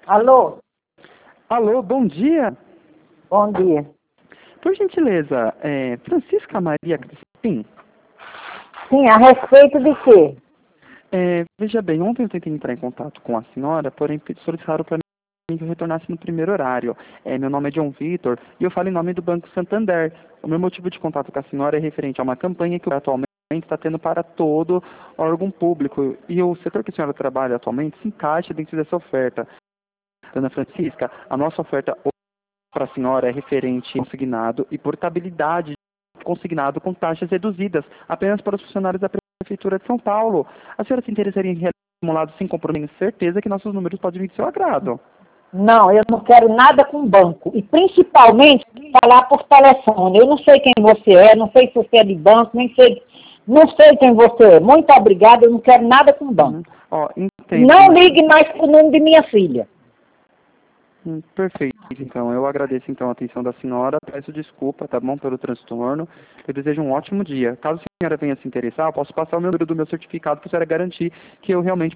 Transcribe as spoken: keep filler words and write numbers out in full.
Alô? Alô, bom dia. Bom dia. Por gentileza, é, Francisca Maria Crispim? Sim, a respeito de quê? É, veja bem, ontem eu tentei entrar em contato com a senhora, porém solicitaram para mim que eu retornasse no primeiro horário. É, meu nome é John Vitor e eu falo em nome do Banco Santander. O meu motivo de contato com a senhora é referente a uma campanha que atualmente está tendo para todo órgão público. E o setor que a senhora trabalha atualmente se encaixa dentro dessa oferta. Dona Francisca, a nossa oferta para a senhora é referente ao consignado e portabilidade consignado com taxas reduzidas, apenas para os funcionários da Prefeitura de São Paulo. A senhora se interessaria em realizar um simulado sem compromisso? Tenho certeza que nossos números podem vir de seu agrado. Não, eu não quero nada com banco. E principalmente falar por telefone. Eu não sei quem você é, não sei se você é de banco, nem sei, não sei quem você é. Muito obrigada, eu não quero nada com banco. Uhum. Ó, entendo. Não ligue mais para o número de minha filha. Hum, Perfeito, então. Eu agradeço então a atenção da senhora. Peço desculpa, tá bom, pelo transtorno. Eu desejo um ótimo dia. Caso a senhora venha se interessar, eu posso passar o número do meu certificado para a senhora garantir que eu realmente